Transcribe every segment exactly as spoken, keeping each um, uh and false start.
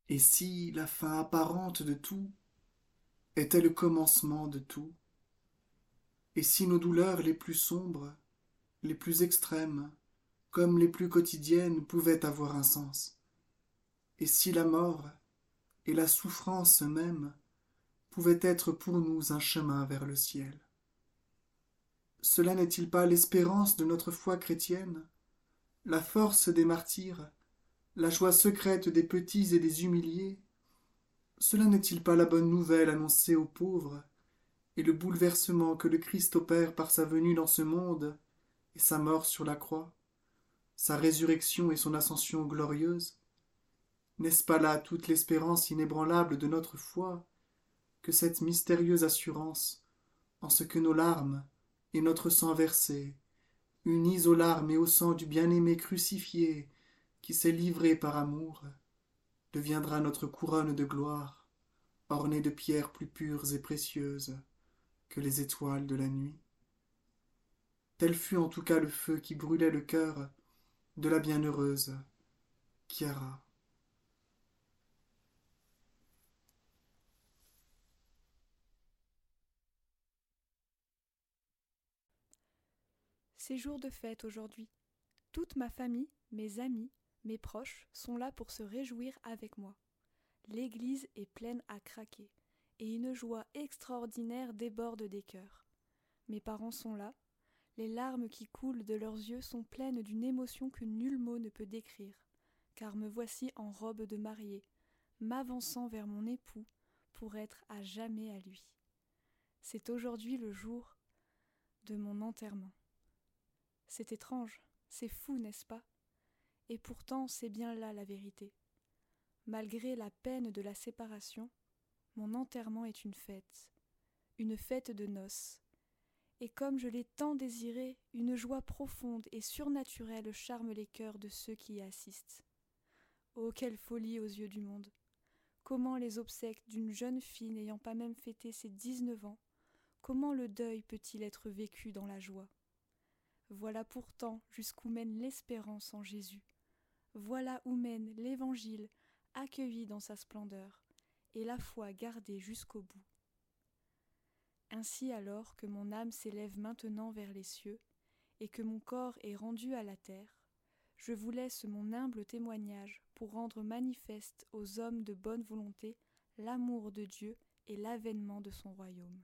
Et si la fin apparente de tout était le commencement de tout, et si nos douleurs les plus sombres, les plus extrêmes, comme les plus quotidiennes, pouvaient avoir un sens, et si la mort et la souffrance même pouvaient être pour nous un chemin vers le ciel. Cela n'est-il pas l'espérance de notre foi chrétienne, la force des martyrs, la joie secrète des petits et des humiliés? Cela n'est-il pas la bonne nouvelle annoncée aux pauvres, et le bouleversement que le Christ opère par sa venue dans ce monde et sa mort sur la croix, sa résurrection et son ascension glorieuse? N'est-ce pas là toute l'espérance inébranlable de notre foi, que cette mystérieuse assurance, en ce que nos larmes et notre sang versé, unis aux larmes et au sang du bien-aimé crucifié, qui s'est livré par amour, deviendra notre couronne de gloire, ornée de pierres plus pures et précieuses que les étoiles de la nuit? Tel fut en tout cas le feu qui brûlait le cœur de la bienheureuse Chiara. C'est jour de fête aujourd'hui. Toute ma famille, mes amis, mes proches sont là pour se réjouir avec moi. L'église est pleine à craquer, et une joie extraordinaire déborde des cœurs. Mes parents sont là, les larmes qui coulent de leurs yeux sont pleines d'une émotion que nul mot ne peut décrire, car me voici en robe de mariée, m'avançant vers mon époux pour être à jamais à lui. C'est aujourd'hui le jour de mon enterrement. C'est étrange, c'est fou, n'est-ce pas? Et pourtant c'est bien là la vérité. Malgré la peine de la séparation, mon enterrement est une fête, une fête de noces. Et comme je l'ai tant désiré, une joie profonde et surnaturelle charme les cœurs de ceux qui y assistent. Oh, quelle folie aux yeux du monde! Comment les obsèques d'une jeune fille n'ayant pas même fêté ses dix-neuf ans, comment le deuil peut-il être vécu dans la joie? Voilà pourtant jusqu'où mène l'espérance en Jésus. Voilà où mène l'Évangile, accueilli dans sa splendeur, et la foi gardée jusqu'au bout. Ainsi alors que mon âme s'élève maintenant vers les cieux, et que mon corps est rendu à la terre, je vous laisse mon humble témoignage pour rendre manifeste aux hommes de bonne volonté l'amour de Dieu et l'avènement de son royaume.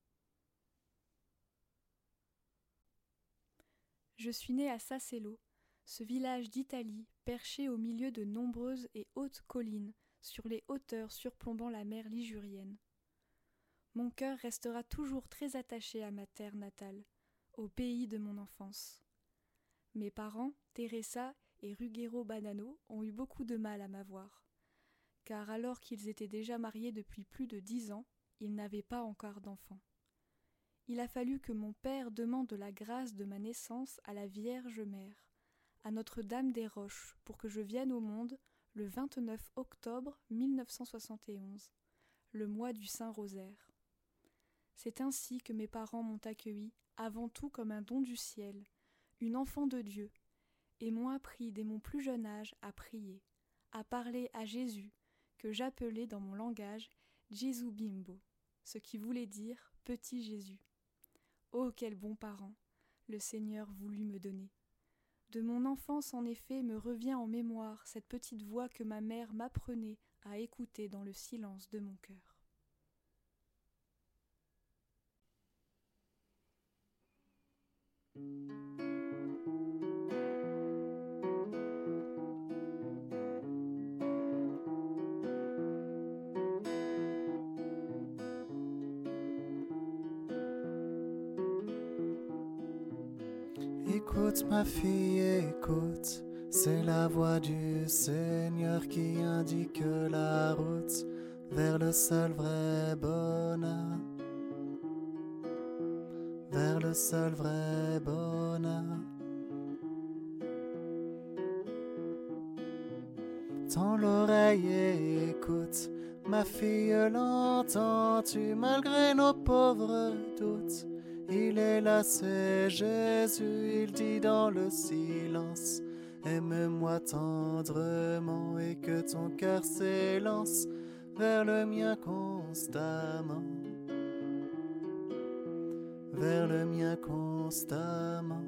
Je suis née à Sassello, ce village d'Italie perché au milieu de nombreuses et hautes collines sur les hauteurs surplombant la mer ligurienne. Mon cœur restera toujours très attaché à ma terre natale, au pays de mon enfance. Mes parents, Teresa et Ruggero Banano, ont eu beaucoup de mal à m'avoir, car alors qu'ils étaient déjà mariés depuis plus de dix ans, ils n'avaient pas encore d'enfants. Il a fallu que mon père demande la grâce de ma naissance à la Vierge Mère, à Notre-Dame des Roches, pour que je vienne au monde le vingt-neuf octobre mille neuf cent soixante et onze, le mois du Saint-Rosaire. C'est ainsi que mes parents m'ont accueilli, avant tout comme un don du ciel, une enfant de Dieu, et m'ont appris dès mon plus jeune âge à prier, à parler à Jésus, que j'appelais dans mon langage Gesù Bimbo, ce qui voulait dire petit Jésus. Oh, quel bon parent le Seigneur voulut me donner. De mon enfance, en effet, me revient en mémoire cette petite voix que ma mère m'apprenait à écouter dans le silence de mon cœur. Écoute ma fille, écoute, c'est la voix du Seigneur qui indique la route vers le seul vrai bonheur, vers le seul vrai bonheur. Tends l'oreille et écoute, ma fille, l'entends-tu malgré nos pauvres doutes? Il est là, c'est Jésus, il dit dans le silence Aime-moi tendrement et que ton cœur s'élance vers le mien constamment, vers le mien constamment.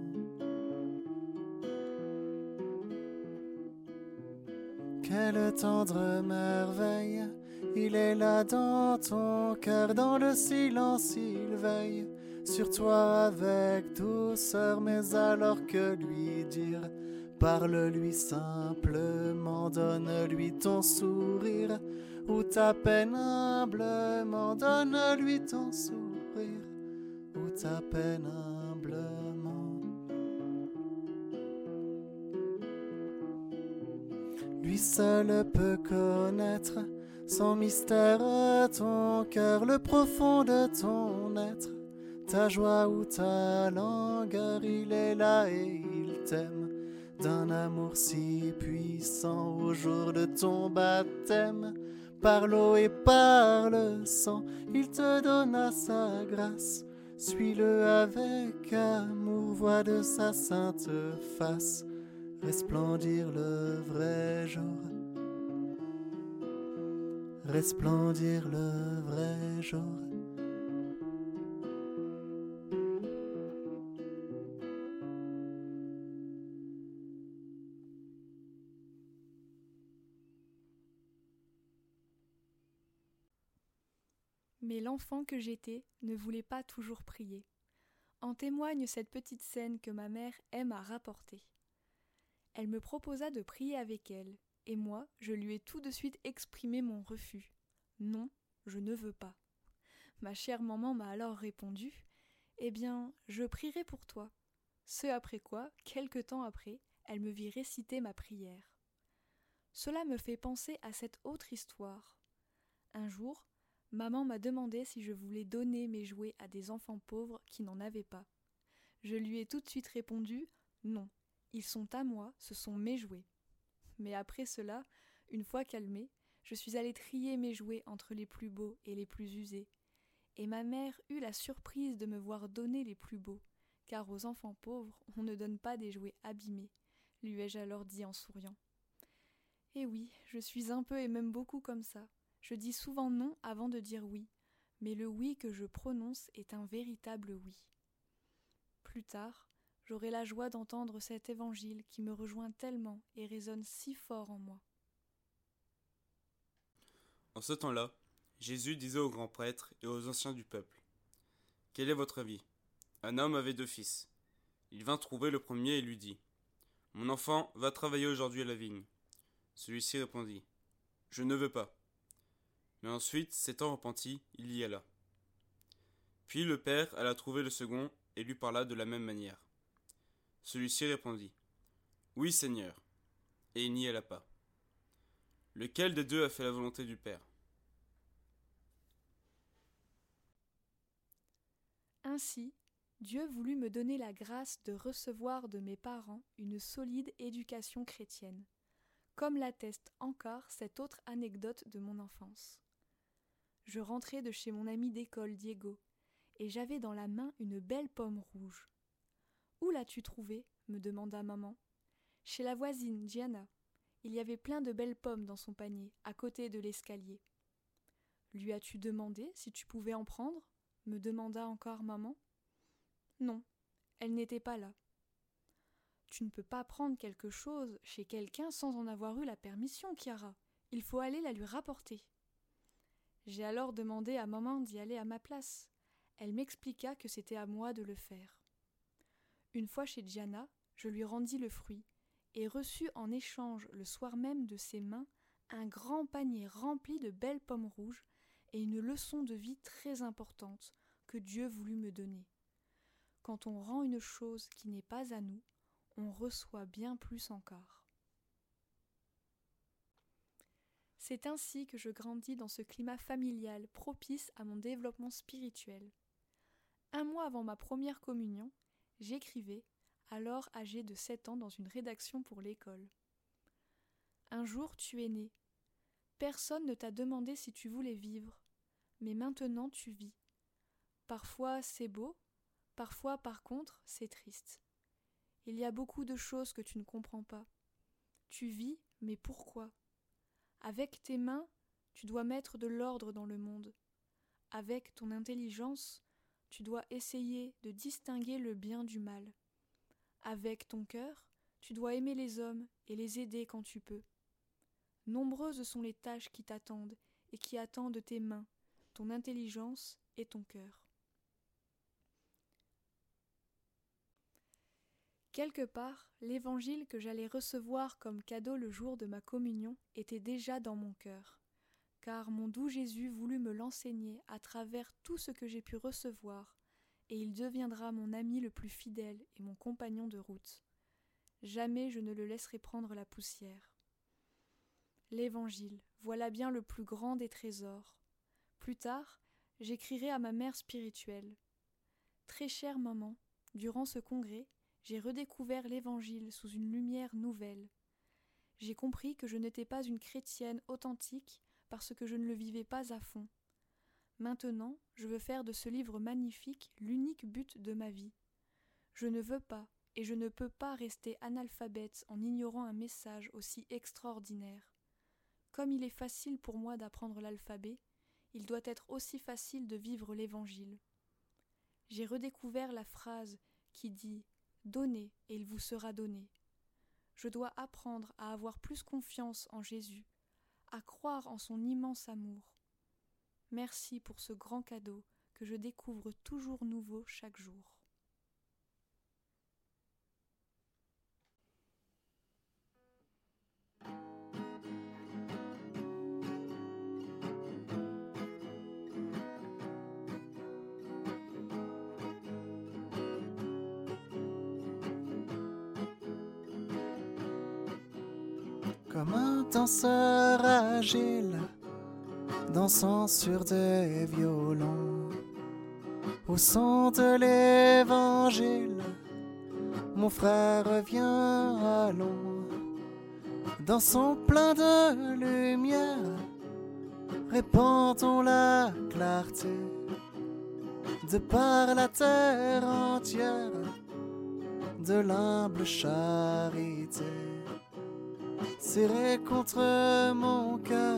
Quelle tendre merveille, il est là dans ton cœur, dans le silence il veille sur toi avec douceur, mais alors que lui dire? Parle-lui simplement, donne-lui ton sourire, ou ta peine humblement, donne-lui ton sourire, ou ta peine humblement. Lui seul peut connaître son mystère, ton cœur, le profond de ton être, ta joie ou ta langueur, il est là et il t'aime d'un amour si puissant au jour de ton baptême. Par l'eau et par le sang, il te donna sa grâce. Suis-le avec amour, vois de sa sainte face resplendir le vrai jour, resplendir le vrai jour. Mais l'enfant que j'étais ne voulait pas toujours prier. En témoigne cette petite scène que ma mère aime à rapporter. Elle me proposa de prier avec elle, et moi, je lui ai tout de suite exprimé mon refus. Non, je ne veux pas. Ma chère maman m'a alors répondu « Eh bien, je prierai pour toi ». Ce après quoi, quelque temps après, elle me vit réciter ma prière. Cela me fait penser à cette autre histoire. Un jour, maman m'a demandé si je voulais donner mes jouets à des enfants pauvres qui n'en avaient pas. Je lui ai tout de suite répondu « Non, ils sont à moi, ce sont mes jouets ». Mais après cela, une fois calmée, je suis allée trier mes jouets entre les plus beaux et les plus usés. Et ma mère eut la surprise de me voir donner les plus beaux, car aux enfants pauvres, on ne donne pas des jouets abîmés, lui ai-je alors dit en souriant. Et oui, je suis un peu et même beaucoup comme ça. Je dis souvent non avant de dire oui, mais le oui que je prononce est un véritable oui. Plus tard, j'aurai la joie d'entendre cet évangile qui me rejoint tellement et résonne si fort en moi. En ce temps-là, Jésus disait aux grands prêtres et aux anciens du peuple : « Quel est votre avis ? Un homme avait deux fils. Il vint trouver le premier et lui dit : « Mon enfant, va travailler aujourd'hui à la vigne. » Celui-ci répondit : « Je ne veux pas. » Mais ensuite, s'étant repenti, il y alla. Puis le père alla trouver le second et lui parla de la même manière. Celui-ci répondit : « Oui, Seigneur. » Et il n'y alla pas. Lequel des deux a fait la volonté du Père ? Ainsi, Dieu voulut me donner la grâce de recevoir de mes parents une solide éducation chrétienne, comme l'atteste encore cette autre anecdote de mon enfance. Je rentrais de chez mon ami d'école Diego, et j'avais dans la main une belle pomme rouge. « Où l'as-tu trouvée ? » me demanda maman. « Chez la voisine, Gianna. Il y avait plein de belles pommes dans son panier, à côté de l'escalier. »« Lui as-tu demandé si tu pouvais en prendre ? » me demanda encore maman. « Non, elle n'était pas là. »« Tu ne peux pas prendre quelque chose chez quelqu'un sans en avoir eu la permission, Chiara. Il faut aller la lui rapporter. » J'ai alors demandé à maman d'y aller à ma place. Elle m'expliqua que c'était à moi de le faire. Une fois chez Gianna, je lui rendis le fruit et reçus en échange le soir même de ses mains un grand panier rempli de belles pommes rouges et une leçon de vie très importante que Dieu voulut me donner. Quand on rend une chose qui n'est pas à nous, on reçoit bien plus encore. C'est ainsi que je grandis dans ce climat familial propice à mon développement spirituel. Un mois avant ma première communion, j'écrivais, alors âgée de sept ans, dans une rédaction pour l'école. Un jour tu es né. Personne ne t'a demandé si tu voulais vivre, mais maintenant tu vis. Parfois c'est beau, parfois par contre c'est triste. Il y a beaucoup de choses que tu ne comprends pas, Tu vis, mais pourquoi? Avec tes mains, tu dois mettre de l'ordre dans le monde. Avec ton intelligence, tu dois essayer de distinguer le bien du mal. Avec ton cœur, tu dois aimer les hommes et les aider quand tu peux. Nombreuses sont les tâches qui t'attendent et qui attendent tes mains, ton intelligence et ton cœur. Quelque part, l'évangile que j'allais recevoir comme cadeau le jour de ma communion était déjà dans mon cœur, car mon doux Jésus voulut me l'enseigner à travers tout ce que j'ai pu recevoir, et il deviendra mon ami le plus fidèle et mon compagnon de route. Jamais je ne le laisserai prendre la poussière. L'Évangile, voilà bien le plus grand des trésors. Plus tard, j'écrirai à ma mère spirituelle. Très chère maman, durant ce congrès, j'ai redécouvert l'Évangile sous une lumière nouvelle. J'ai compris que je n'étais pas une chrétienne authentique parce que je ne le vivais pas à fond. Maintenant, je veux faire de ce livre magnifique l'unique but de ma vie. Je ne veux pas et je ne peux pas rester analphabète en ignorant un message aussi extraordinaire. Comme il est facile pour moi d'apprendre l'alphabet, il doit être aussi facile de vivre l'Évangile. J'ai redécouvert la phrase qui dit « Donnez et il vous sera donné ». Je dois apprendre à avoir plus confiance en Jésus, à croire en son immense amour. Merci pour ce grand cadeau que je découvre toujours nouveau chaque jour. Comme un danseur agile, dansant sur des violons, au son de l'évangile, mon frère vient, allons, dansons plein de lumière, répandons la clarté, de par la terre entière, de l'humble charité. Serré contre mon cœur,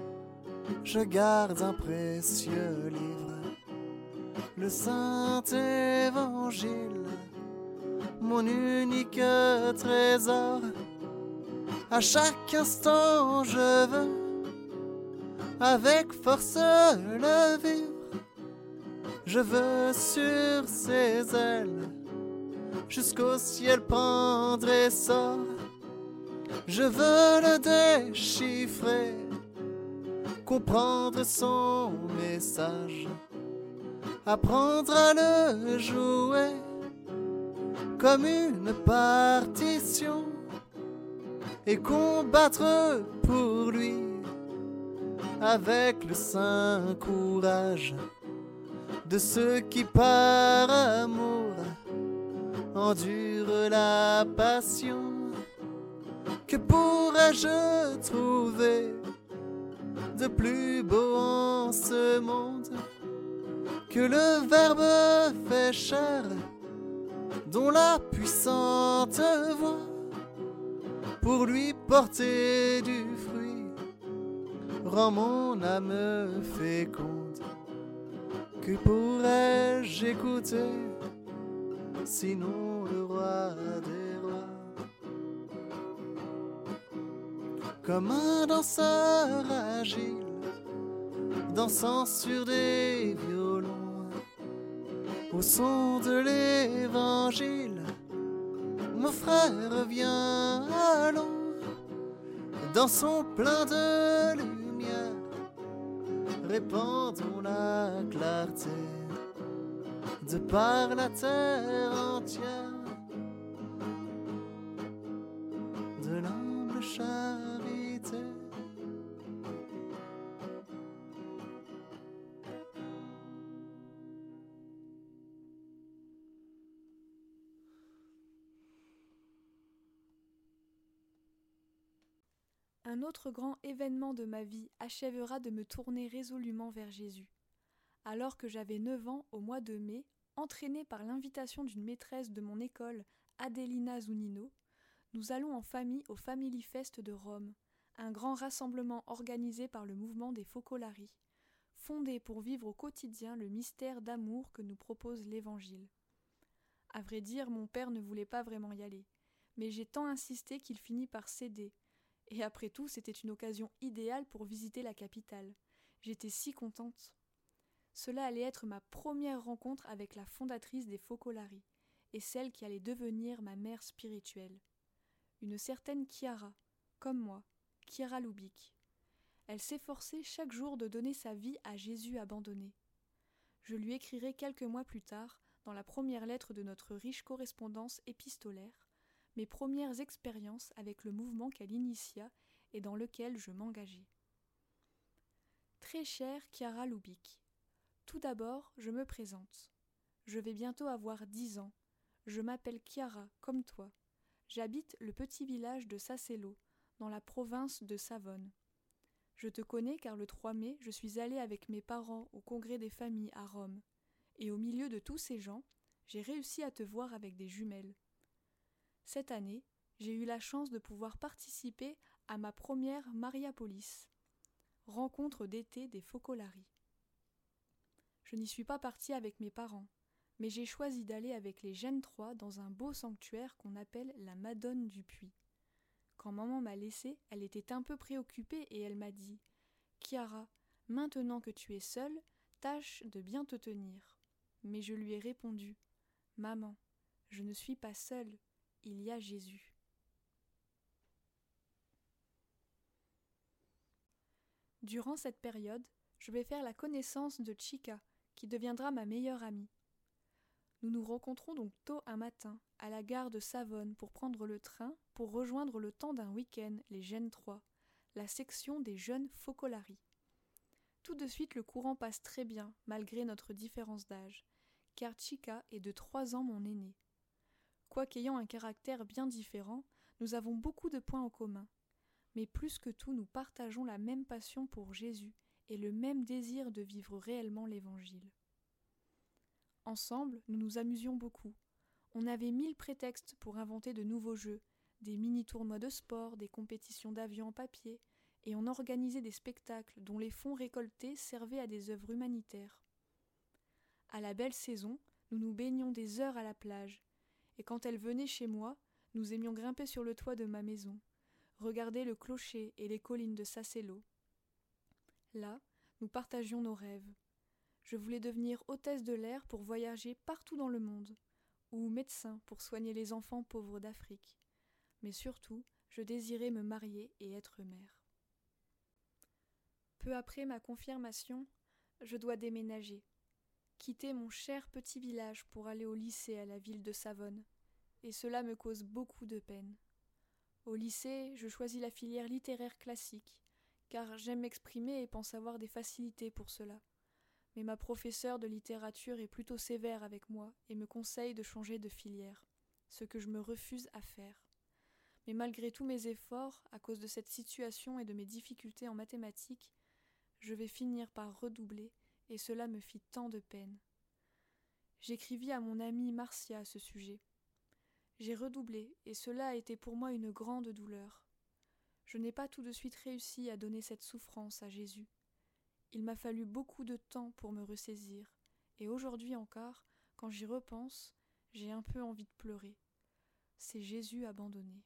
je garde un précieux livre, le Saint-Évangile, mon unique trésor. À chaque instant je veux, avec force le vivre. Je veux sur ses ailes, jusqu'au ciel prendre essor. Je veux le déchiffrer, comprendre son message, apprendre à le jouer comme une partition et combattre pour lui avec le saint courage de ceux qui par amour endurent la passion. Que pourrais-je trouver de plus beau en ce monde que le Verbe fait chair, dont la puissante voix pour lui porter du fruit rend mon âme féconde. Que pourrais-je écouter sinon le roi des rois? Comme un danseur agile, dansant sur des violons, au son de l'évangile, mon frère vient, allons, dansons plein de lumière, répandons la clarté, de par la terre entière, de l'humble charité. Un autre grand événement de ma vie achèvera de me tourner résolument vers Jésus. Alors que j'avais neuf ans, au mois de mai, entraînée par l'invitation d'une maîtresse de mon école, Adelina Zunino, nous allons en famille au Family Fest de Rome, un grand rassemblement organisé par le mouvement des Focolari, fondé pour vivre au quotidien le mystère d'amour que nous propose l'Évangile. À vrai dire, mon père ne voulait pas vraiment y aller, mais j'ai tant insisté qu'il finit par céder, et après tout, c'était une occasion idéale pour visiter la capitale. J'étais si contente. Cela allait être ma première rencontre avec la fondatrice des Focolari, et celle qui allait devenir ma mère spirituelle. Une certaine Chiara, comme moi, Chiara Lubick. Elle s'efforçait chaque jour de donner sa vie à Jésus abandonné. Je lui écrirai quelques mois plus tard, dans la première lettre de notre riche correspondance épistolaire, mes premières expériences avec le mouvement qu'elle initia et dans lequel je m'engageai. Très chère Chiara Lubick, tout d'abord, je me présente. Je vais bientôt avoir dix ans. Je m'appelle Chiara, comme toi. J'habite le petit village de Sassello, dans la province de Savone. Je te connais car le trois mai, je suis allée avec mes parents au congrès des familles à Rome. Et au milieu de tous ces gens, j'ai réussi à te voir avec des jumelles. Cette année, j'ai eu la chance de pouvoir participer à ma première Mariapolis, rencontre d'été des Focolari. Je n'y suis pas partie avec mes parents, mais j'ai choisi d'aller avec les jeunes trois dans un beau sanctuaire qu'on appelle la Madone du Puy. Quand maman m'a laissée, elle était un peu préoccupée et elle m'a dit « Chiara, maintenant que tu es seule, tâche de bien te tenir. » Mais je lui ai répondu « Maman, je ne suis pas seule, il y a Jésus. » Durant cette période, je vais faire la connaissance de Chica, qui deviendra ma meilleure amie. Nous nous rencontrons donc tôt un matin, à la gare de Savone pour prendre le train pour rejoindre le temps d'un week-end les Gènes trois, la section des jeunes Focolari. Tout de suite le courant passe très bien, malgré notre différence d'âge, car Chica est de trois ans mon aînée. Quoiqu'ayant un caractère bien différent, nous avons beaucoup de points en commun. Mais plus que tout, nous partageons la même passion pour Jésus et le même désir de vivre réellement l'Évangile. Ensemble, nous nous amusions beaucoup. On avait mille prétextes pour inventer de nouveaux jeux, des mini-tournois de sport, des compétitions d'avions en papier, et on organisait des spectacles dont les fonds récoltés servaient à des œuvres humanitaires. À la belle saison, nous nous baignions des heures à la plage, et quand elle venait chez moi, nous aimions grimper sur le toit de ma maison, regarder le clocher et les collines de Sassello. Là, nous partagions nos rêves. Je voulais devenir hôtesse de l'air pour voyager partout dans le monde, ou médecin pour soigner les enfants pauvres d'Afrique. Mais surtout, je désirais me marier et être mère. Peu après ma confirmation, je dois déménager, quitter mon cher petit village pour aller au lycée à la ville de Savone, et cela me cause beaucoup de peine. Au lycée, je choisis la filière littéraire classique, car j'aime m'exprimer et pense avoir des facilités pour cela. Mais ma professeure de littérature est plutôt sévère avec moi et me conseille de changer de filière, ce que je me refuse à faire. Mais malgré tous mes efforts, à cause de cette situation et de mes difficultés en mathématiques, je vais finir par redoubler, et cela me fit tant de peine. J'écrivis à mon amie Marcia à ce sujet. J'ai redoublé, et cela a été pour moi une grande douleur. Je n'ai pas tout de suite réussi à donner cette souffrance à Jésus. Il m'a fallu beaucoup de temps pour me ressaisir, et aujourd'hui encore, quand j'y repense, j'ai un peu envie de pleurer. C'est Jésus abandonné.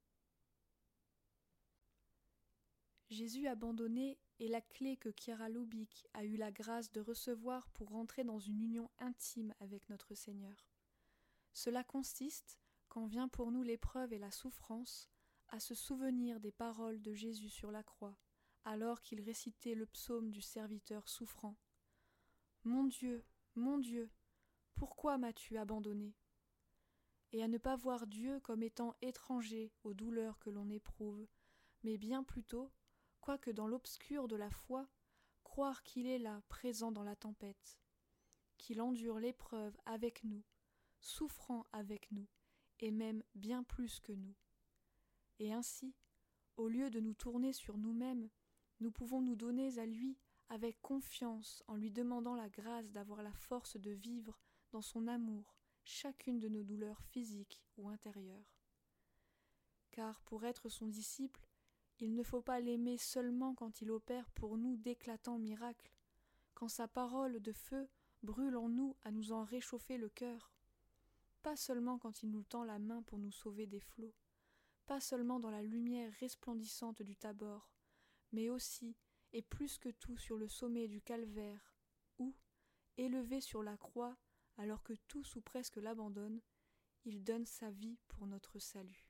Jésus abandonné est la clé que Chiara Lubick a eu la grâce de recevoir pour rentrer dans une union intime avec notre Seigneur. Cela consiste, quand vient pour nous l'épreuve et la souffrance, à se souvenir des paroles de Jésus sur la croix, alors qu'il récitait le psaume du serviteur souffrant. « Mon Dieu, mon Dieu, pourquoi m'as-tu abandonné ?» Et à ne pas voir Dieu comme étant étranger aux douleurs que l'on éprouve, mais bien plutôt, quoique dans l'obscur de la foi, croire qu'il est là, présent dans la tempête, qu'il endure l'épreuve avec nous, souffrant avec nous, et même bien plus que nous. Et ainsi, au lieu de nous tourner sur nous-mêmes, nous pouvons nous donner à lui avec confiance en lui demandant la grâce d'avoir la force de vivre dans son amour chacune de nos douleurs physiques ou intérieures. car pour être son disciple, il ne faut pas l'aimer seulement quand il opère pour nous d'éclatants miracles, quand sa parole de feu brûle en nous à nous en réchauffer le cœur, pas seulement quand il nous tend la main pour nous sauver des flots, pas seulement dans la lumière resplendissante du Tabor, mais aussi et plus que tout sur le sommet du calvaire, où, élevé sur la croix, alors que tous ou presque l'abandonnent, il donne sa vie pour notre salut.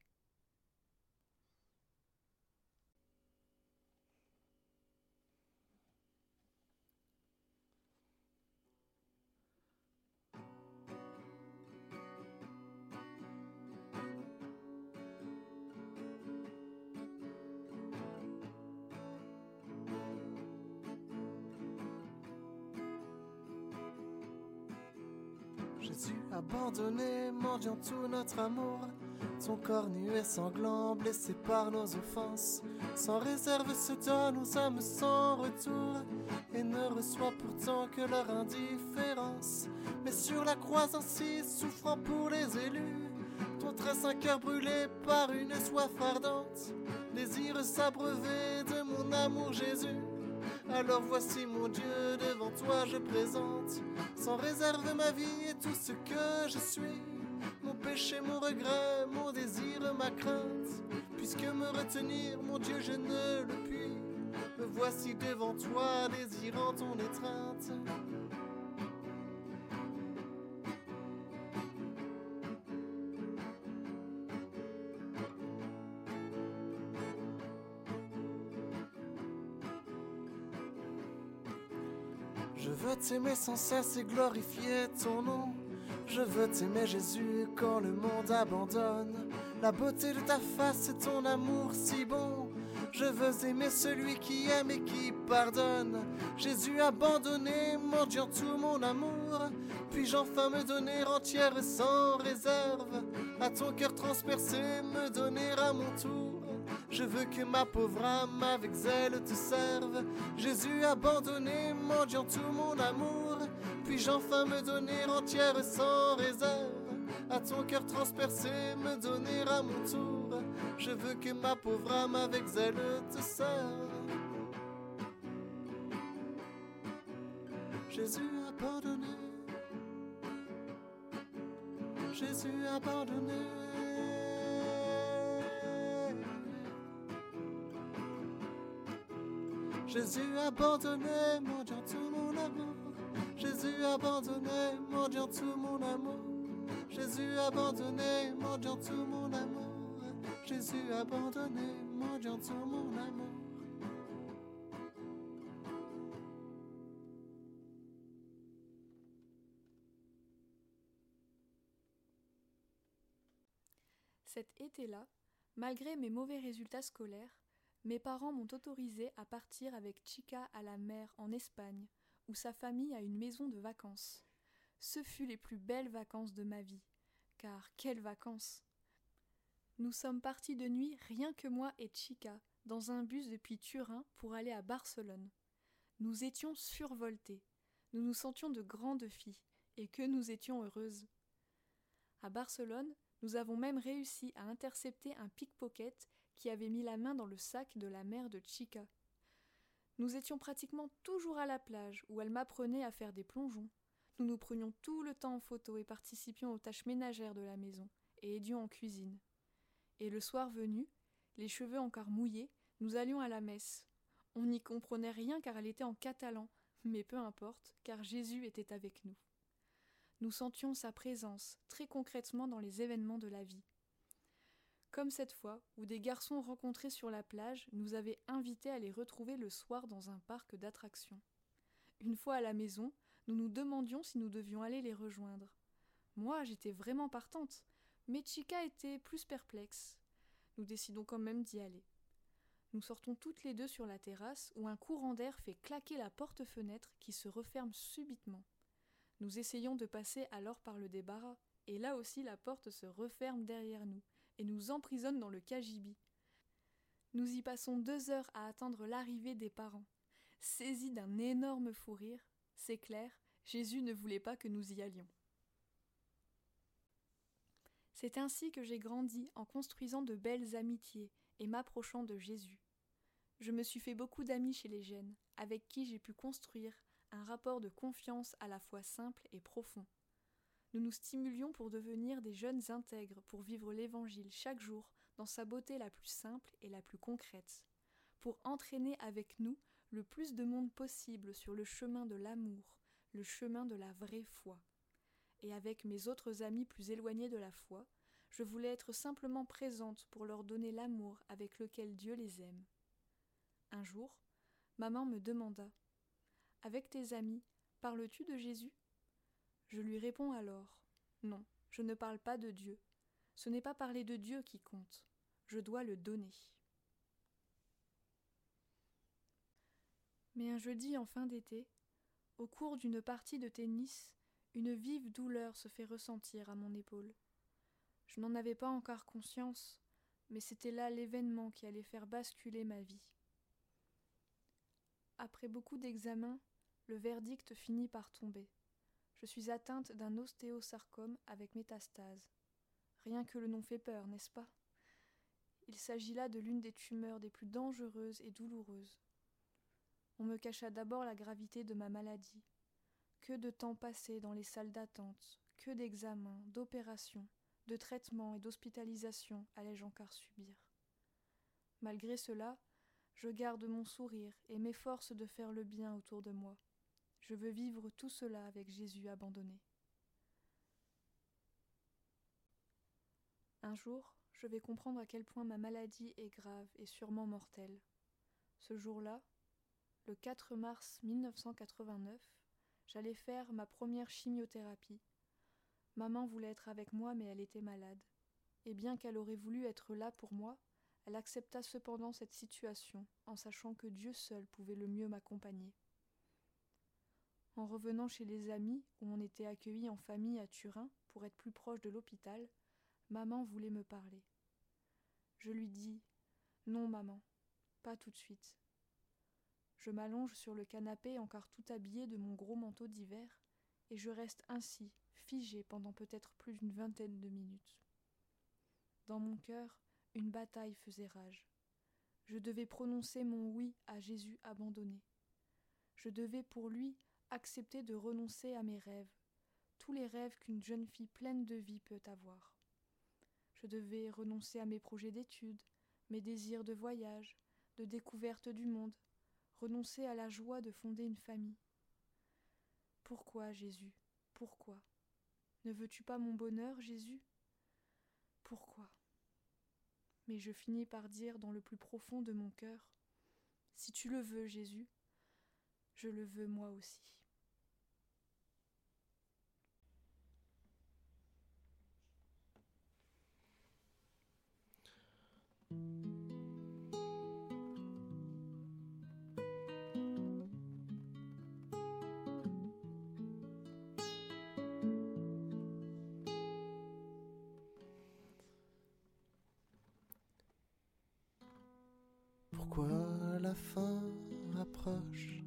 Jésus abandonné, mendiant tout notre amour, son corps nu et sanglant, blessé par nos offenses, sans réserve se donne aux âmes sans retour, et ne reçoit pourtant que leur indifférence. Mais sur la croix ainsi, souffrant pour les élus, ton très saint cœur brûlé par une soif ardente, désire s'abreuver de mon amour Jésus. Alors voici mon Dieu, devant toi je présente sans réserve ma vie et tout ce que je suis, mon péché, mon regret, mon désir, ma crainte. Puisque me retenir, mon Dieu, je ne le puis, me voici devant toi, désirant ton étreinte. Je veux t'aimer sans cesse et glorifier ton nom. Je veux t'aimer Jésus quand le monde abandonne. La beauté de ta face et ton amour si bon. Je veux aimer celui qui aime et qui pardonne. Jésus abandonné, mendiant tout mon amour. Puis-je enfin me donner entière sans réserve, à ton cœur transpercé, me donner à mon tour. Je veux que ma pauvre âme avec zèle te serve. Jésus abandonné, mendiant tout mon amour. Puis-je enfin me donner entière sans réserve, à ton cœur transpercé, me donner à mon tour. Je veux que ma pauvre âme avec zèle te serve. Jésus abandonné, Jésus abandonné. Jésus abandonné, mendiant tout mon amour. Jésus abandonné, mendiant tout mon amour. Jésus abandonné, mendiant tout mon amour. Jésus abandonné, mendiant tout mon amour. Cet été-là, malgré mes mauvais résultats scolaires, mes parents m'ont autorisé à partir avec Chica à la mer en Espagne, où sa famille a une maison de vacances. Ce fut les plus belles vacances de ma vie, car quelles vacances! Nous sommes partis de nuit, rien que moi et Chica, dans un bus depuis Turin pour aller à Barcelone. Nous étions survoltés, nous nous sentions de grandes filles, et que nous étions heureuses. À Barcelone, nous avons même réussi à intercepter un pickpocket qui avait mis la main dans le sac de la mère de Chica. Nous étions pratiquement toujours à la plage, où elle m'apprenait à faire des plongeons. Nous nous prenions tout le temps en photo et participions aux tâches ménagères de la maison, et aidions en cuisine. Et le soir venu, les cheveux encore mouillés, nous allions à la messe. On n'y comprenait rien car elle était en catalan, mais peu importe, car Jésus était avec nous. Nous sentions sa présence, très concrètement dans les événements de la vie. Comme cette fois, où des garçons rencontrés sur la plage nous avaient invités à les retrouver le soir dans un parc d'attractions. Une fois à la maison, nous nous demandions si nous devions aller les rejoindre. Moi, j'étais vraiment partante, mais Chica était plus perplexe. Nous décidons quand même d'y aller. Nous sortons toutes les deux sur la terrasse où un courant d'air fait claquer la porte-fenêtre qui se referme subitement. Nous essayons de passer alors par le débarras, et là aussi la porte se referme derrière nous et nous emprisonne dans le cagibi. Nous y passons deux heures à attendre l'arrivée des parents. Saisis d'un énorme fou rire, c'est clair, Jésus ne voulait pas que nous y allions. C'est ainsi que j'ai grandi en construisant de belles amitiés et m'approchant de Jésus. Je me suis fait beaucoup d'amis chez les jeunes, avec qui j'ai pu construire un rapport de confiance à la fois simple et profond. Nous nous stimulions pour devenir des jeunes intègres, pour vivre l'Évangile chaque jour dans sa beauté la plus simple et la plus concrète, pour entraîner avec nous le plus de monde possible sur le chemin de l'amour, le chemin de la vraie foi. Et avec mes autres amis plus éloignés de la foi, je voulais être simplement présente pour leur donner l'amour avec lequel Dieu les aime. Un jour, maman me demanda « Avec tes amis, parles-tu de Jésus ?» Je lui réponds alors « Non, je ne parle pas de Dieu. Ce n'est pas parler de Dieu qui compte. Je dois le donner. » Mais un jeudi en fin d'été, au cours d'une partie de tennis, une vive douleur se fait ressentir à mon épaule. Je n'en avais pas encore conscience, mais c'était là l'événement qui allait faire basculer ma vie. Après beaucoup d'examens, le verdict finit par tomber. Je suis atteinte d'un ostéosarcome avec métastase. Rien que le nom fait peur, n'est-ce pas ? Il s'agit là de l'une des tumeurs des plus dangereuses et douloureuses. On me cacha d'abord la gravité de ma maladie. Que de temps passé dans les salles d'attente, que d'examens, d'opérations, de traitements et d'hospitalisations allais-je encore subir. Malgré cela, je garde mon sourire et m'efforce de faire le bien autour de moi. Je veux vivre tout cela avec Jésus abandonné. Un jour, je vais comprendre à quel point ma maladie est grave et sûrement mortelle. Ce jour-là, le quatre mars mille neuf cent quatre-vingt-neuf, j'allais faire ma première chimiothérapie. Maman voulait être avec moi, mais elle était malade. Et bien qu'elle aurait voulu être là pour moi, elle accepta cependant cette situation, en sachant que Dieu seul pouvait le mieux m'accompagner. En revenant chez les amis, où on était accueillis en famille à Turin, pour être plus proche de l'hôpital, maman voulait me parler. Je lui dis « Non, maman, pas tout de suite ». Je m'allonge sur le canapé encore tout habillé de mon gros manteau d'hiver, et je reste ainsi, figée pendant peut-être plus d'une vingtaine de minutes. Dans mon cœur, une bataille faisait rage. Je devais prononcer mon oui à Jésus abandonné. Je devais pour lui accepter de renoncer à mes rêves, tous les rêves qu'une jeune fille pleine de vie peut avoir. Je devais renoncer à mes projets d'études, mes désirs de voyage, de découverte du monde, renoncer à la joie de fonder une famille. Pourquoi, Jésus? Pourquoi? Ne veux-tu pas mon bonheur, Jésus? Pourquoi? Mais je finis par dire dans le plus profond de mon cœur, si tu le veux, Jésus, je le veux moi aussi. Pourquoi la fin approche?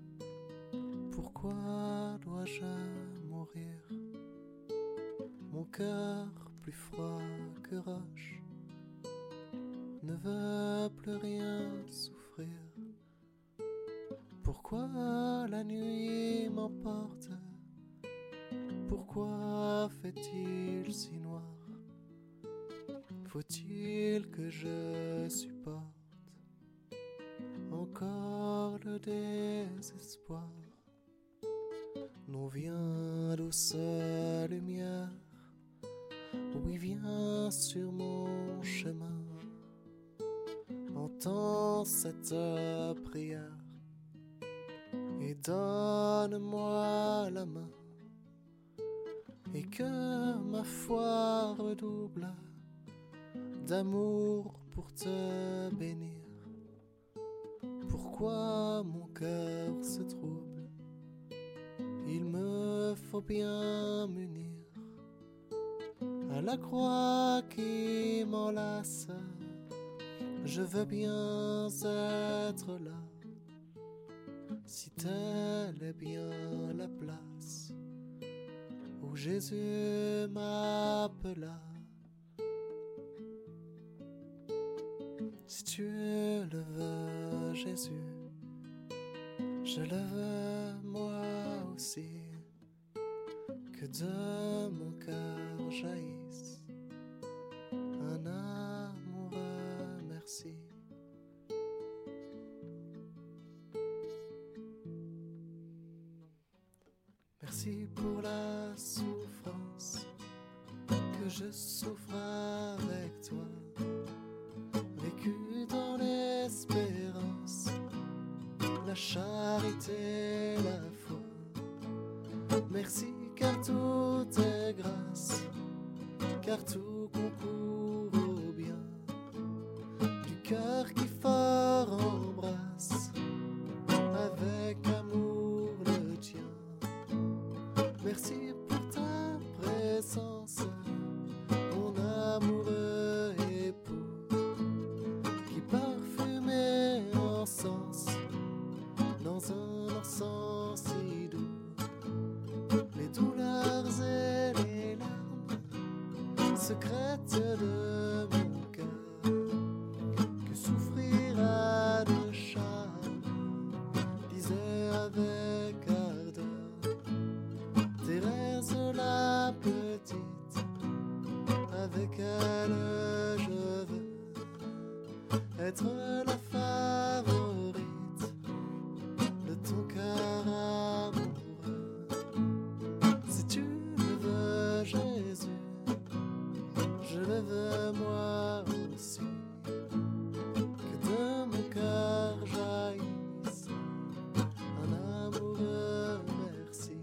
Pourquoi dois-je mourir? Mon cœur plus froid que roche ne veut plus rien souffrir. Pourquoi la nuit m'emporte? Pourquoi fait-il si noir? Faut-il que je supporte encore le désespoir? Non, viens, douce lumière, oui, viens sur mon chemin. Entends cette prière et donne-moi la main, et que ma foi redouble d'amour pour te bénir. Pourquoi mon cœur se trouble? Il me faut bien m'unir à la croix qui m'enlace. Je veux bien être là, si telle est bien la place où Jésus m'appela. Si tu le veux, Jésus, je le veux moi aussi. Que de mon cœur jaillisse un amoureux merci. Merci pour la souffrance que je souffre avec toi, vécu dans l'espérance, la charité, la foi. Merci car tout est grâce, car tout concourt au bien du cœur qui fort embrasse avec amour le tien. Merci pour ta présence, mon amoureux époux, qui parfumait encens dans un encens si doux. Les douleurs et les larmes secrètes de mon cœur, que souffrira de charme, disait avec ardeur Thérèse la petite, avec elle je veux être la favorite de ton cœur amoureux. Si tu le veux, Jésus, je le veux moi aussi. Que de mon cœur jaillisse un amoureux merci.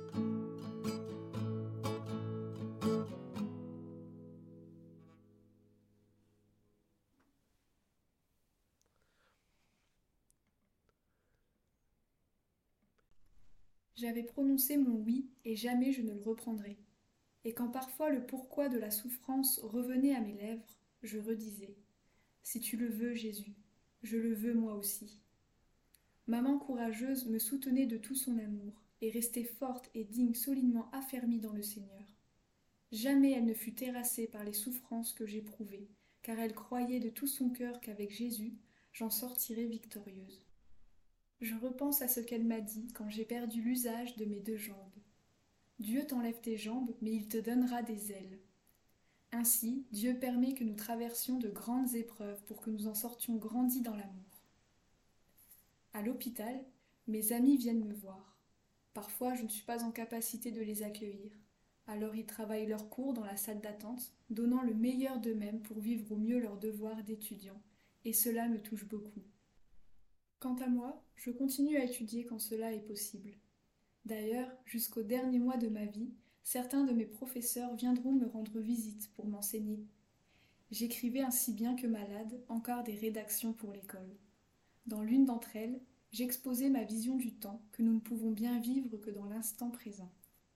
J'avais prononcé mon oui et jamais je ne le reprendrai. Et quand parfois le pourquoi de la souffrance revenait à mes lèvres, je redisais « Si tu le veux, Jésus, je le veux moi aussi ». Maman courageuse me soutenait de tout son amour et restait forte et digne solidement affermie dans le Seigneur. Jamais elle ne fut terrassée par les souffrances que j'éprouvais, car elle croyait de tout son cœur qu'avec Jésus, j'en sortirais victorieuse. Je repense à ce qu'elle m'a dit quand j'ai perdu l'usage de mes deux jambes. Dieu t'enlève tes jambes, mais il te donnera des ailes. Ainsi, Dieu permet que nous traversions de grandes épreuves pour que nous en sortions grandis dans l'amour. À l'hôpital, mes amis viennent me voir. Parfois, je ne suis pas en capacité de les accueillir. Alors ils travaillent leurs cours dans la salle d'attente, donnant le meilleur d'eux-mêmes pour vivre au mieux leurs devoirs d'étudiants, et cela me touche beaucoup. Quant à moi, je continue à étudier quand cela est possible. D'ailleurs, jusqu'au dernier mois de ma vie, certains de mes professeurs viendront me rendre visite pour m'enseigner. J'écrivais ainsi bien que malade encore des rédactions pour l'école. Dans l'une d'entre elles, j'exposais ma vision du temps que nous ne pouvons bien vivre que dans l'instant présent.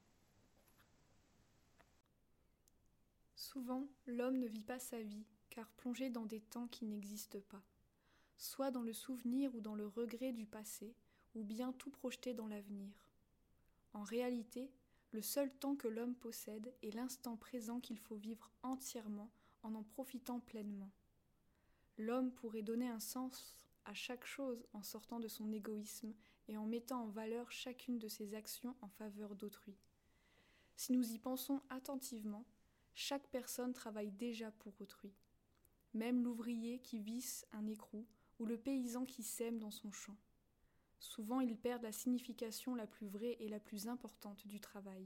Souvent, l'homme ne vit pas sa vie, car plongé dans des temps qui n'existent pas, soit dans le souvenir ou dans le regret du passé, ou bien tout projeté dans l'avenir. En réalité, le seul temps que l'homme possède est l'instant présent qu'il faut vivre entièrement en en profitant pleinement. L'homme pourrait donner un sens à chaque chose en sortant de son égoïsme et en mettant en valeur chacune de ses actions en faveur d'autrui. Si nous y pensons attentivement, chaque personne travaille déjà pour autrui. Même l'ouvrier qui visse un écrou ou le paysan qui sème dans son champ. Souvent, ils perdent la signification la plus vraie et la plus importante du travail.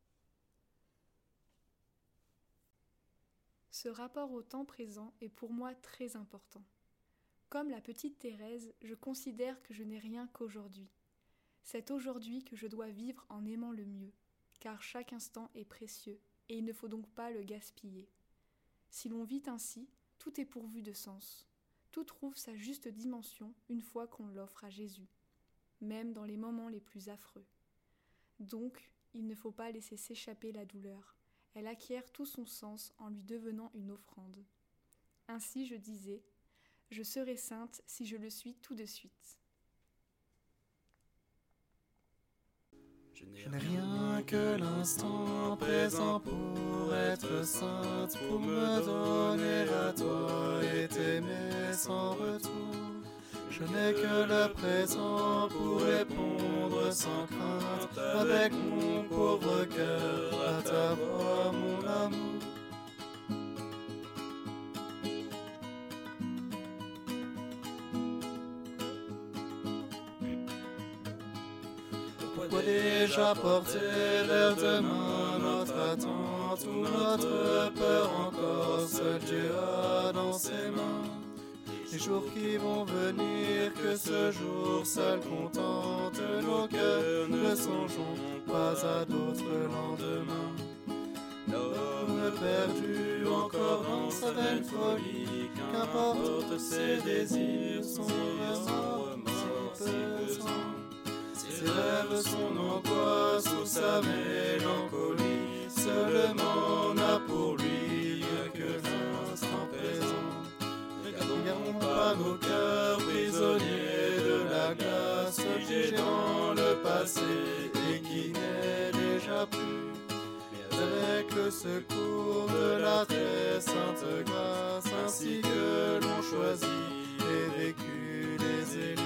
Ce rapport au temps présent est pour moi très important. Comme la petite Thérèse, je considère que je n'ai rien qu'aujourd'hui. C'est aujourd'hui que je dois vivre en aimant le mieux, car chaque instant est précieux et il ne faut donc pas le gaspiller. Si l'on vit ainsi, tout est pourvu de sens. Tout trouve sa juste dimension une fois qu'on l'offre à Jésus, même dans les moments les plus affreux. Donc, il ne faut pas laisser s'échapper la douleur. Elle acquiert tout son sens en lui devenant une offrande. Ainsi je disais, je serai sainte si je le suis tout de suite. Je n'ai rien que l'instant présent pour être sainte, pour me donner à toi et t'aimer sans retour. Je n'ai que le présent pour répondre sans crainte, avec mon pauvre cœur à ta voix, mon amour. Pourquoi déjà porter vers demain notre attente ou notre peur encore, seul Dieu a dans ses mains les jours qui vont venir, que ce jour seul contente nos cœurs, ne songeons pas à d'autres lendemains. L'homme perdu encore dans sa vaine folie, qu'importe ses désirs, son remords si pesant. Ses rêves, son angoisse ou sa mélancolie, seulement n'a pour lui que l'instant présent. Ne gardons pas nos cœurs prisonniers de la glace, figés dans le passé et qui n'est déjà plus. Mais avec le secours de la très sainte grâce, ainsi que l'on choisit et vécu les élus.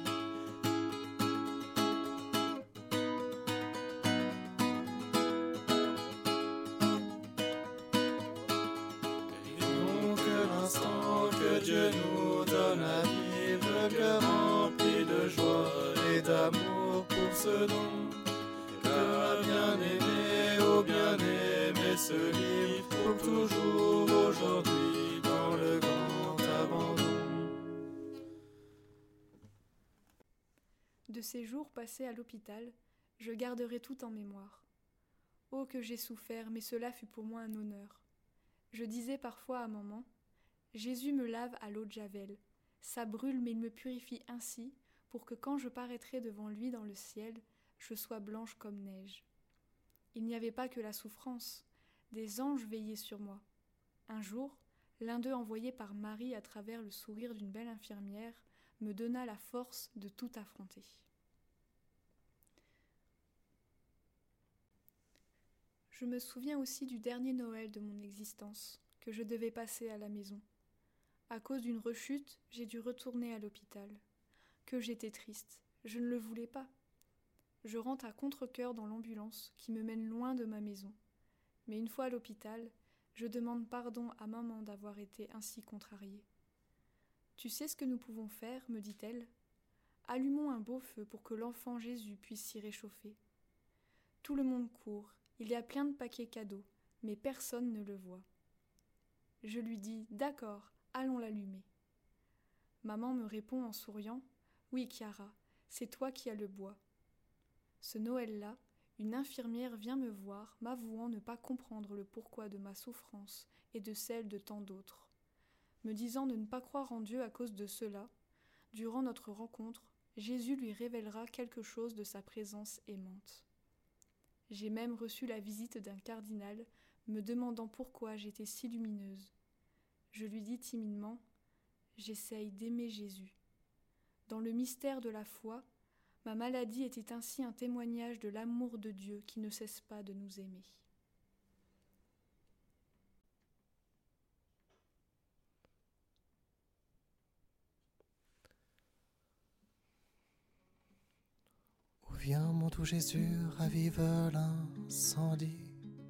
Que Dieu nous donne à vivre, le cœur rempli de joie et d'amour pour ce don. Que la bien-aimée, ô bien-aimé, se livre pour toujours aujourd'hui dans le grand abandon. De ces jours passés à l'hôpital, je garderai tout en mémoire. Oh, que j'ai souffert, mais cela fut pour moi un honneur. Je disais parfois à maman: Jésus me lave à l'eau de Javel. Ça brûle, mais il me purifie ainsi, pour que quand je paraîtrai devant lui dans le ciel, je sois blanche comme neige. Il n'y avait pas que la souffrance, des anges veillaient sur moi. Un jour, l'un d'eux envoyé par Marie à travers le sourire d'une belle infirmière, me donna la force de tout affronter. Je me souviens aussi du dernier Noël de mon existence, que je devais passer à la maison. À cause d'une rechute, j'ai dû retourner à l'hôpital. Que j'étais triste, je ne le voulais pas. Je rentre à contre-cœur dans l'ambulance qui me mène loin de ma maison. Mais une fois à l'hôpital, je demande pardon à maman d'avoir été ainsi contrariée. « Tu sais ce que nous pouvons faire ?» me dit-elle. « Allumons un beau feu pour que l'enfant Jésus puisse s'y réchauffer. » Tout le monde court, il y a plein de paquets cadeaux, mais personne ne le voit. Je lui dis « D'accord, allons l'allumer. » Maman me répond en souriant « Oui, Chiara, c'est toi qui as le bois. » Ce Noël-là, une infirmière vient me voir, m'avouant ne pas comprendre le pourquoi de ma souffrance et de celle de tant d'autres. Me disant de ne pas croire en Dieu à cause de cela, durant notre rencontre, Jésus lui révélera quelque chose de sa présence aimante. J'ai même reçu la visite d'un cardinal me demandant pourquoi j'étais si lumineuse. Je lui dis timidement « J'essaye d'aimer Jésus. » Dans le mystère de la foi, ma maladie était ainsi un témoignage de l'amour de Dieu qui ne cesse pas de nous aimer. Où vient mon doux Jésus, ravive l'incendie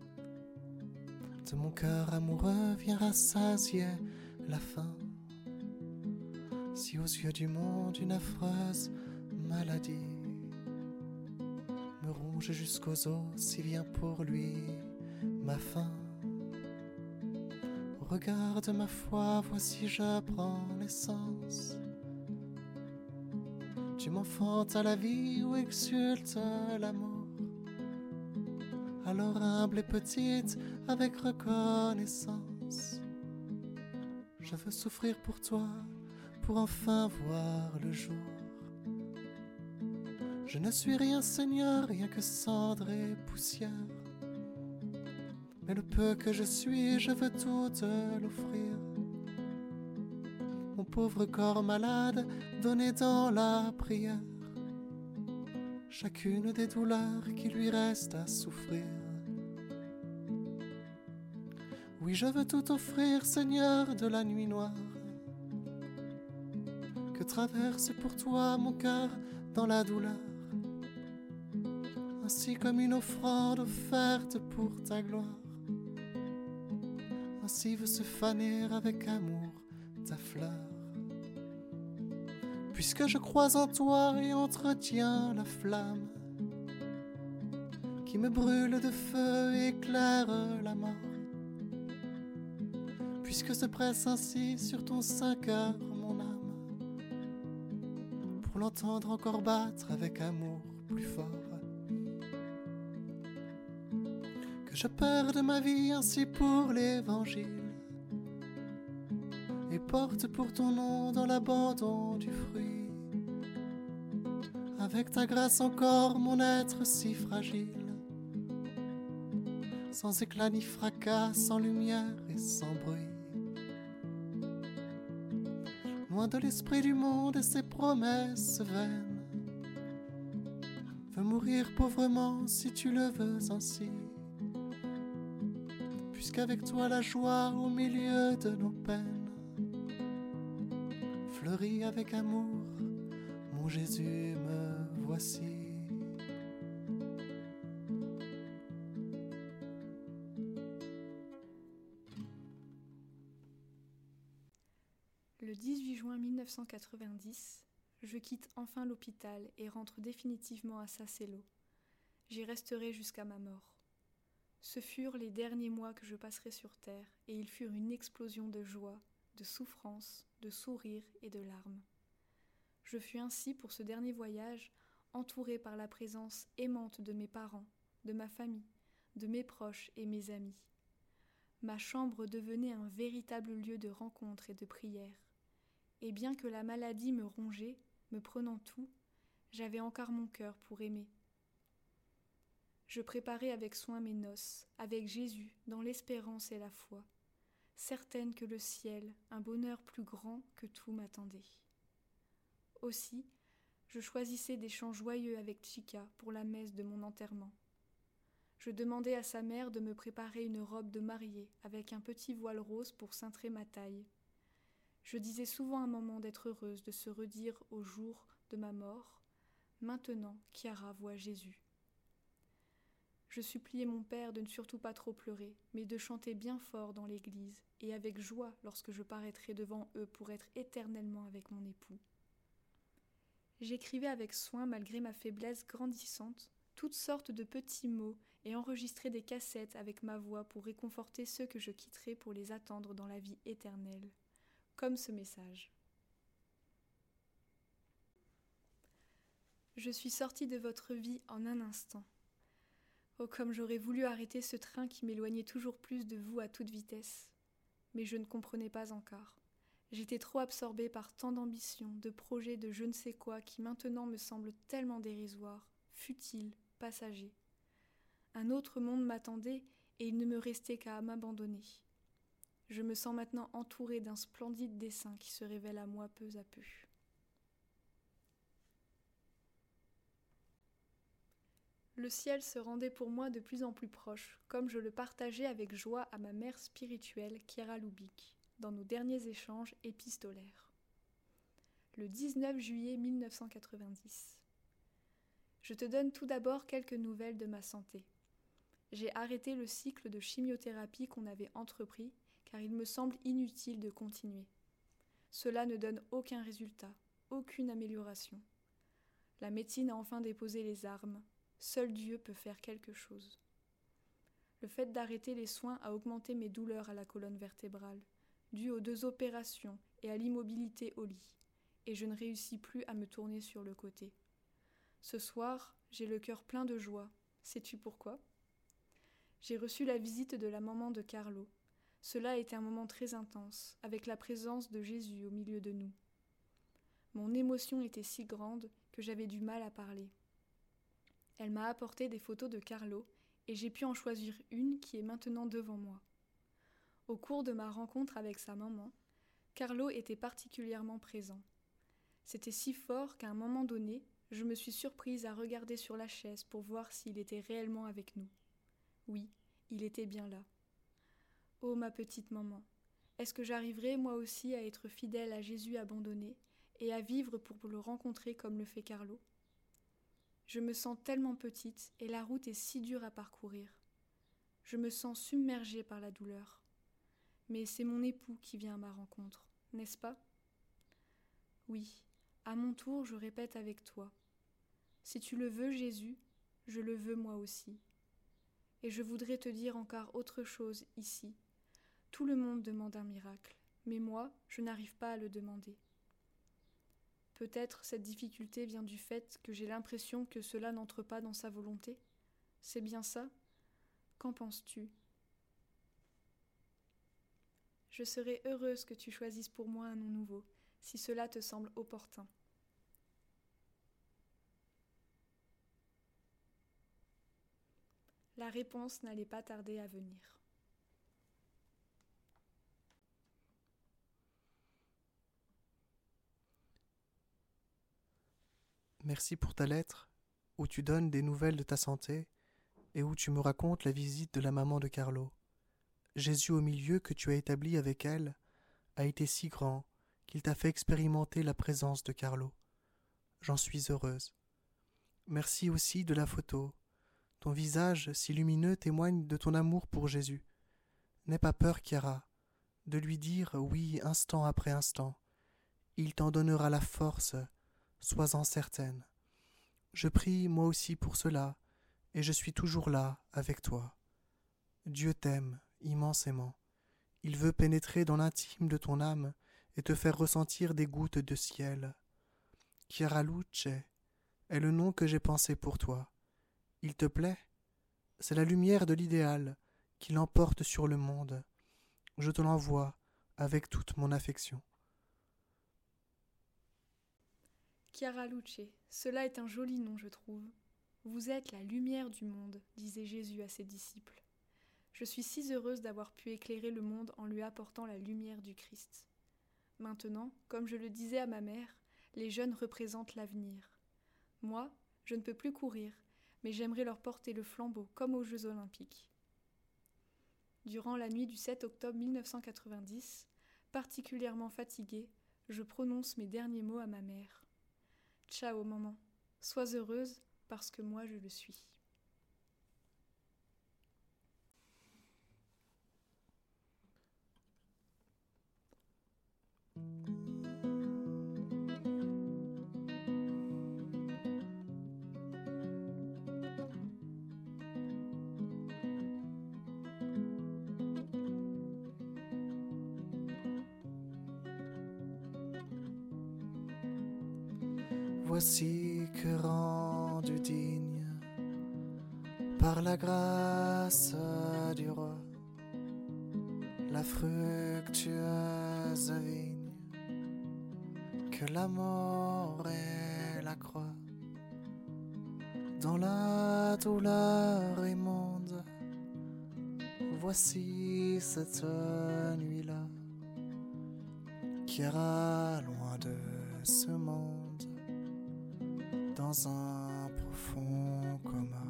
de mon cœur amoureux, viens rassasier la faim. Si aux yeux du monde une affreuse maladie me ronge jusqu'aux os, si vient pour lui ma fin. Au regard de ma foi, voici je prends l'essence tu m'enfantes à la vie où exulte l'amour. Alors humble et petite, avec reconnaissance, je veux souffrir pour toi, pour enfin voir le jour. Je ne suis rien, Seigneur, rien que cendre et poussière, mais le peu que je suis, je veux tout te l'offrir. Mon pauvre corps malade, donné dans la prière, chacune des douleurs qui lui restent à souffrir. Oui, je veux tout offrir, Seigneur de la nuit noire, que traverse pour toi mon cœur dans la douleur, ainsi comme une offrande offerte pour ta gloire. Ainsi veut se faner avec amour ta fleur. Puisque je crois en toi et entretiens la flamme qui me brûle de feu et éclaire la mort, puisque se presse ainsi sur ton sein cœur mon âme, pour l'entendre encore battre avec amour plus fort, que je perde ma vie ainsi pour l'évangile et porte pour ton nom dans l'abandon du fruit, avec ta grâce encore mon être si fragile, sans éclat ni fracas, sans lumière et sans bruit, loin de l'esprit du monde et ses promesses vaines, veux mourir pauvrement si tu le veux ainsi, puisqu'avec toi la joie au milieu de nos peines fleurit avec amour, mon Jésus me voici. Le dix-huit juin mille neuf cent quatre-vingt-dix, je quitte enfin l'hôpital et rentre définitivement à Sassello. J'y resterai jusqu'à ma mort. Ce furent les derniers mois que je passerai sur terre, et ils furent une explosion de joie, de souffrance, de sourires et de larmes. Je fus ainsi, pour ce dernier voyage, entourée par la présence aimante de mes parents, de ma famille, de mes proches et mes amis. Ma chambre devenait un véritable lieu de rencontre et de prière. Et bien que la maladie me rongeait, me prenant tout, j'avais encore mon cœur pour aimer. Je préparais avec soin mes noces, avec Jésus, dans l'espérance et la foi, certaine que le ciel, un bonheur plus grand que tout m'attendait. Aussi, je choisissais des chants joyeux avec Chica pour la messe de mon enterrement. Je demandais à sa mère de me préparer une robe de mariée avec un petit voile rose pour cintrer ma taille. Je disais souvent à maman d'être heureuse de se redire au jour de ma mort « Maintenant, Chiara voit Jésus ». Je suppliais mon père de ne surtout pas trop pleurer, mais de chanter bien fort dans l'église, et avec joie lorsque je paraîtrais devant eux pour être éternellement avec mon époux. J'écrivais avec soin, malgré ma faiblesse grandissante, toutes sortes de petits mots et enregistrais des cassettes avec ma voix pour réconforter ceux que je quitterais pour les attendre dans la vie éternelle. Comme ce message. Je suis sortie de votre vie en un instant. Oh, comme j'aurais voulu arrêter ce train qui m'éloignait toujours plus de vous à toute vitesse. Mais je ne comprenais pas encore. J'étais trop absorbée par tant d'ambitions, de projets, de je ne sais quoi qui maintenant me semblent tellement dérisoires, futiles, passagers. Un autre monde m'attendait et il ne me restait qu'à m'abandonner. Je me sens maintenant entourée d'un splendide dessein qui se révèle à moi peu à peu. Le ciel se rendait pour moi de plus en plus proche, comme je le partageais avec joie à ma mère spirituelle, Chiara Lubick, dans nos derniers échanges épistolaires. Le dix-neuf juillet mille neuf cent quatre-vingt-dix. Je te donne tout d'abord quelques nouvelles de ma santé. J'ai arrêté le cycle de chimiothérapie qu'on avait entrepris, car il me semble inutile de continuer. Cela ne donne aucun résultat, aucune amélioration. La médecine a enfin déposé les armes. Seul Dieu peut faire quelque chose. Le fait d'arrêter les soins a augmenté mes douleurs à la colonne vertébrale, dues aux deux opérations et à l'immobilité au lit, et je ne réussis plus à me tourner sur le côté. Ce soir, j'ai le cœur plein de joie. Sais-tu pourquoi ? J'ai reçu la visite de la maman de Carlo. Cela a été un moment très intense, avec la présence de Jésus au milieu de nous. Mon émotion était si grande que j'avais du mal à parler. Elle m'a apporté des photos de Carlo et j'ai pu en choisir une qui est maintenant devant moi. Au cours de ma rencontre avec sa maman, Carlo était particulièrement présent. C'était si fort qu'à un moment donné, Je me suis surprise à regarder sur la chaise pour voir s'il était réellement avec nous. Oui, il était bien là. Oh, ma petite maman, est-ce que j'arriverai moi aussi à être fidèle à Jésus abandonné et à vivre pour le rencontrer comme le fait Carlo ? Je me sens tellement petite et la route est si dure à parcourir. Je me sens submergée par la douleur. Mais c'est mon époux qui vient à ma rencontre, n'est-ce pas ? Oui, à mon tour je répète avec toi. Si tu le veux, Jésus, je le veux moi aussi. Et je voudrais te dire encore autre chose ici. Tout le monde demande un miracle, mais moi, je n'arrive pas à le demander. Peut-être cette difficulté vient du fait que j'ai l'impression que cela n'entre pas dans sa volonté. C'est bien ça ? Qu'en penses-tu ? Je serais heureuse que tu choisisses pour moi un nom nouveau, si cela te semble opportun. La réponse n'allait pas tarder à venir. Merci pour ta lettre, où tu donnes des nouvelles de ta santé et où tu me racontes la visite de la maman de Carlo. Jésus au milieu que tu as établi avec elle a été si grand qu'il t'a fait expérimenter la présence de Carlo. J'en suis heureuse. Merci aussi de la photo. Ton visage si lumineux témoigne de ton amour pour Jésus. N'aie pas peur, Chiara, de lui dire oui instant après instant. Il t'en donnera la force, sois-en certaine. Je prie moi aussi pour cela, et je suis toujours là avec toi. Dieu t'aime immensément. Il veut pénétrer dans l'intime de ton âme et te faire ressentir des gouttes de ciel. Chiara Luce est le nom que j'ai pensé pour toi. Il te plaît ? C'est la lumière de l'idéal qui l'emporte sur le monde. Je te l'envoie avec toute mon affection. Chiara Luce, cela est un joli nom, je trouve. Vous êtes la lumière du monde, disait Jésus à ses disciples. Je suis si heureuse d'avoir pu éclairer le monde en lui apportant la lumière du Christ. Maintenant, comme je le disais à ma mère, les jeunes représentent l'avenir. Moi, je ne peux plus courir, mais j'aimerais leur porter le flambeau comme aux Jeux Olympiques. Durant la nuit du sept octobre mille neuf cent quatre-vingt-dix, particulièrement fatiguée, je prononce mes derniers mots à ma mère. Ciao, maman. Sois heureuse parce que moi je le suis. Voici que rendu digne par la grâce du roi, la fructueuse vigne que l'amour et la croix, dans la douleur immonde, voici cette nuit-là qui ira loin de ce monde. Dans un profond coma,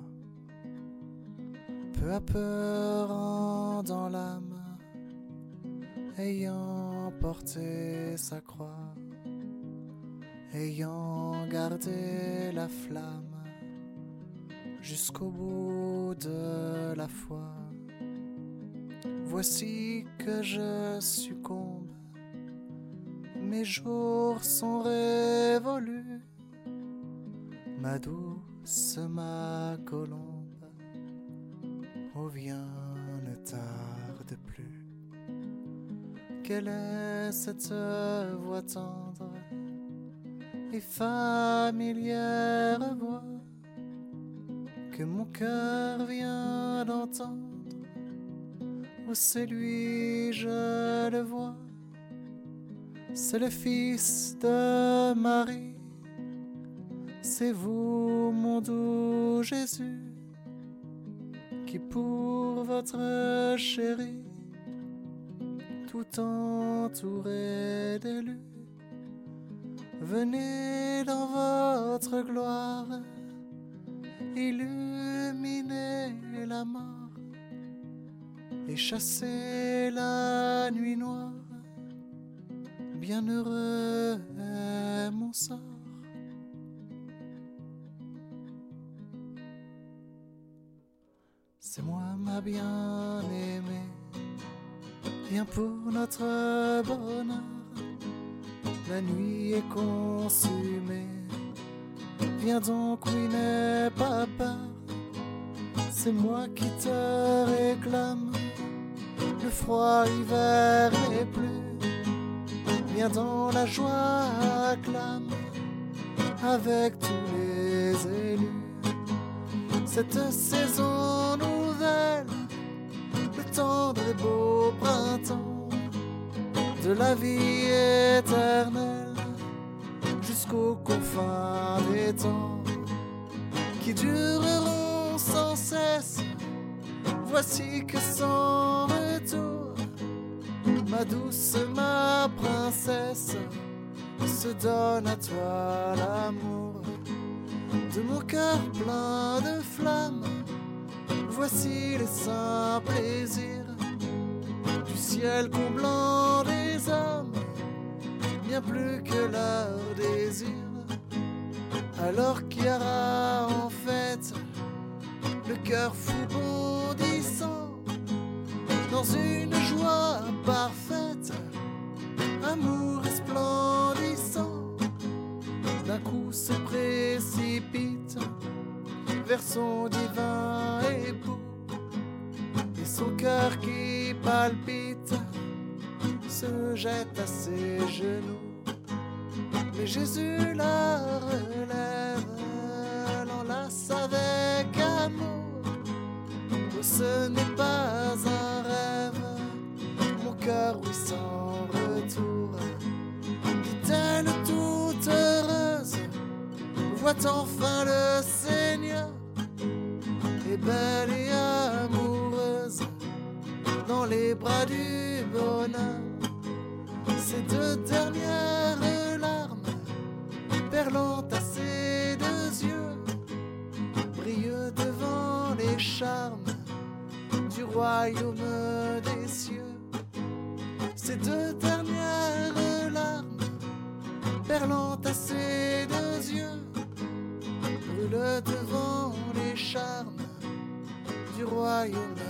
peu à peu rendant l'âme, ayant porté sa croix, ayant gardé la flamme jusqu'au bout de la foi. Voici que je succombe, mes jours sont révolus. Ma douce, ma colombe, oh viens, ne tarde plus. Quelle est cette voix tendre et familière voix que mon cœur vient d'entendre? Oh, c'est lui, je le vois, c'est le Fils de Marie. C'est vous, mon doux Jésus, qui pour votre chéri, tout entouré d'élus, Venez dans votre gloire, illuminez la mort et chassez la nuit noire. Bienheureux est mon sort. C'est moi ma bien-aimée, viens pour notre bonheur. La nuit est consumée, viens donc, oui, n'aie pas peur. C'est moi qui te réclame, le froid hiver n'est plus. Viens dans la joie, acclame, avec tous les élus. Cette saison nouvelle, le temps des beaux printemps, de la vie éternelle, jusqu'aux confins des temps, qui dureront sans cesse. Voici que sans retour, ma douce, ma princesse, se donne à toi l'amour de mon cœur plein de flammes. Voici les saints plaisirs du ciel comblant des âmes, bien plus que leur désir. Alors Chiara en fête, le cœur fou bondissant, dans une joie parfaite, amour resplendissant, d'un coup se précipite vers son divin époux, et son cœur qui palpite se jette à ses genoux. Mais Jésus la relève, l'enlace avec amour. Oh, ce n'est pas un rêve, mon cœur oui sans retour. Dit-elle toute heureuse, voit enfin le Seigneur, et belle et amoureuse, dans les bras du bonheur. Ces deux dernières larmes, perlant à ses deux yeux, brillent devant les charmes du royaume des cieux. Ces deux dernières larmes, perlant à ses deux yeux, brûlent devant les charmes du royaume